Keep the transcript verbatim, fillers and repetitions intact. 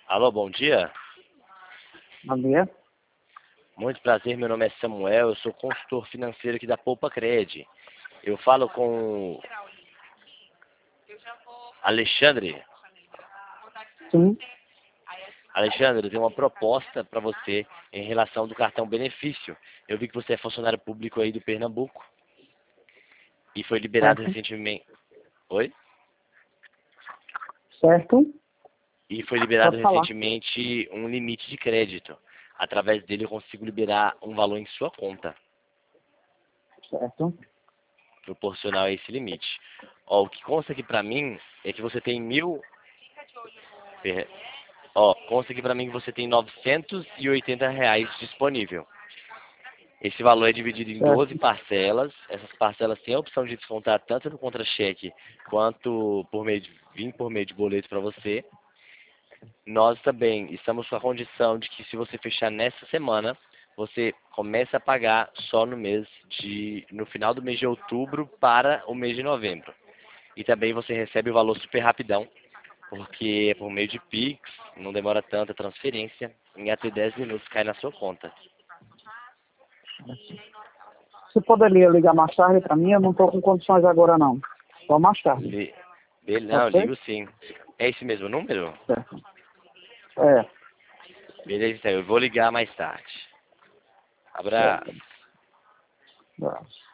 Alô, bom dia. Bom dia. Muito prazer, meu nome é Samuel, eu sou consultor financeiro aqui da Poupa Cred. Eu falo com Alexandre. Sim, Alexandre, eu tenho uma proposta para você em relação do cartão benefício. Eu vi que você é funcionário público aí do Pernambuco e foi liberado certo. recentemente. Oi? Certo. E foi liberado Pode falar. recentemente um limite de crédito. Através dele eu consigo liberar um valor em sua conta, Certo. proporcional a esse limite. Ó, o que consta aqui pra mim é que você tem mil. per- Ó, consta aqui pra mim que você tem novecentos e oitenta reais disponível. Esse valor é dividido em doze Certo. parcelas. Essas parcelas têm a opção de descontar tanto no contra-cheque quanto por meio de, vir por meio de boleto para você. Nós também estamos com a condição de que se você fechar nessa semana, você começa a pagar só no mês de, no final do mês de outubro para o mês de novembro. E também você recebe o valor super rapidão, porque é por meio de Pix, não demora tanto a transferência, em até dez minutos cai na sua conta. Você poderia ligar mais tarde para mim? Eu não estou com condições agora, não. Só mais tarde. Be- be- não, Pode eu ser? digo sim. É esse mesmo número? Certo. É. Beleza, então eu vou ligar mais tarde. Abraço. Certo. Abraço.